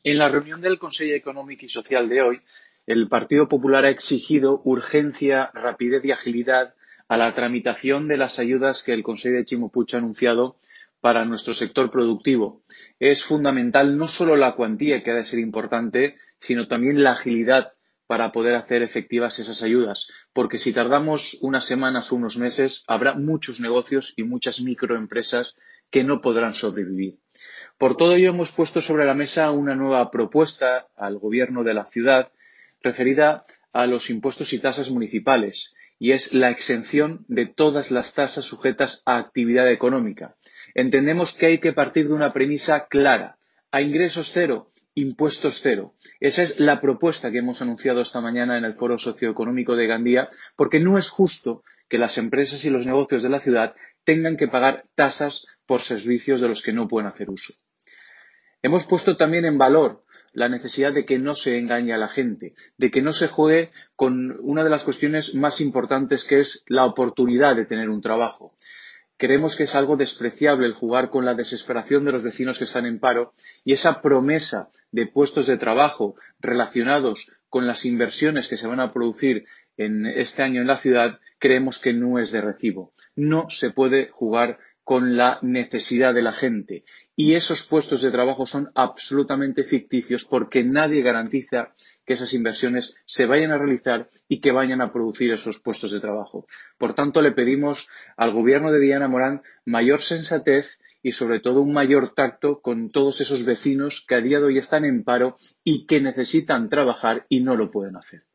En la reunión del Consejo Económico y Social de hoy, el Partido Popular ha exigido urgencia, rapidez y agilidad a la tramitación de las ayudas que el Consejo de Ximo Puig ha anunciado para nuestro sector productivo. Es fundamental no solo la cuantía, que ha de ser importante, sino también la agilidad para poder hacer efectivas esas ayudas, porque si tardamos unas semanas o unos meses, habrá muchos negocios y muchas microempresas que no podrán sobrevivir. Por todo ello, hemos puesto sobre la mesa una nueva propuesta al Gobierno de la ciudad referida a los impuestos y tasas municipales, y es la exención de todas las tasas sujetas a actividad económica. Entendemos que hay que partir de una premisa clara: a ingresos cero, impuestos cero. Esa es la propuesta que hemos anunciado esta mañana en el Foro Socioeconómico de Gandía, porque no es justo que las empresas y los negocios de la ciudad tengan que pagar tasas por servicios de los que no pueden hacer uso. Hemos puesto también en valor la necesidad de que no se engañe a la gente, de que no se juegue con una de las cuestiones más importantes, que es la oportunidad de tener un trabajo. Creemos que es algo despreciable el jugar con la desesperación de los vecinos que están en paro, y esa promesa de puestos de trabajo relacionados con las inversiones que se van a producir en este año en la ciudad, creemos que no es de recibo. No se puede jugar con la necesidad de la gente, y esos puestos de trabajo son absolutamente ficticios, porque nadie garantiza que esas inversiones se vayan a realizar y que vayan a producir esos puestos de trabajo. Por tanto, le pedimos al Gobierno de Diana Morán mayor sensatez y, sobre todo, un mayor tacto con todos esos vecinos que a día de hoy están en paro y que necesitan trabajar y no lo pueden hacer.